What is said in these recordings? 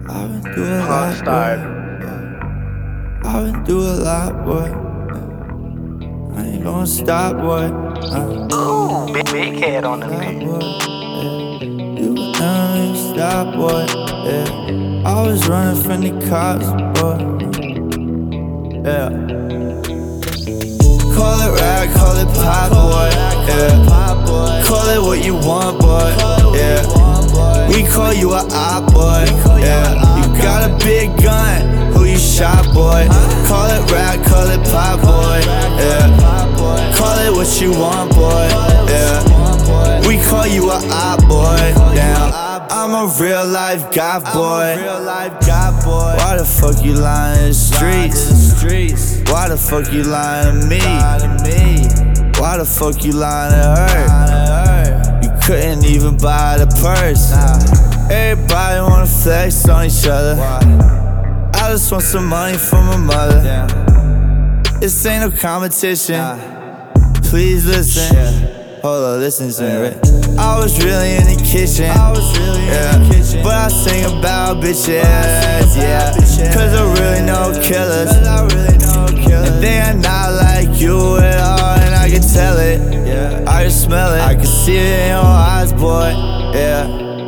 I've been through a lot, boy. I've been through a lot, boy. I ain't gonna stop, boy. Ooh, big head on the beat. You will never stop, boy. Yeah. I was running from the cops, boy. Yeah. Call it rap, call it pop, boy. Yeah. Call it what you want, boy. Yeah. We call you a op, boy. Yeah. You got a big gun, who you shot, boy. Call it rap, call it pop, boy. Yeah. Call it what you want, boy. Yeah. We call you a op, boy. Damn. I'm a real life goth, boy. Why the fuck you lying in the streets? Why the fuck you lying to me? Why the fuck you lying to her? You couldn't even buy the purse. Everybody wanna flex on each other. I just want some money from my mother. This ain't no competition. Please listen. Hold on, listen to me, right? I was really in the kitchen, yeah. But I sing about bitches, yeah. Cause I really know killers, and they are not like you at all, and I can tell it, I can smell it, I can see it in your eyes, boy, yeah.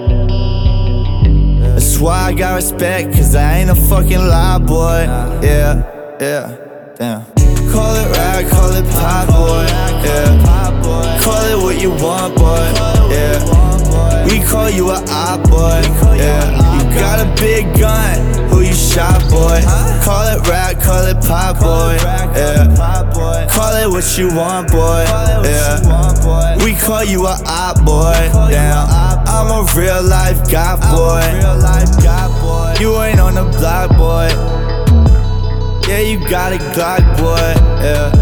That's why I got respect, cause I ain't a fucking lie, boy, yeah, damn. Call it rap, call it pop, boy, yeah. Call it what you want, boy, yeah. We call you a op, boy, yeah. You got a big gun, who you shot, boy. Call it rap, call it pop, boy, yeah. Call it what you want, boy, yeah. We call you a op, boy, damn. I'm a real life goth, boy. You ain't on the block, boy. Yeah, you got a Glock, boy, yeah.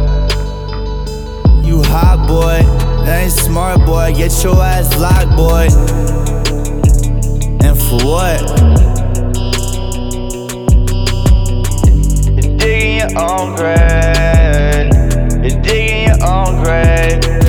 You hot, boy, that ain't smart, boy. Get your ass locked, boy. And for what? You're digging your own grave. You're digging your own grave.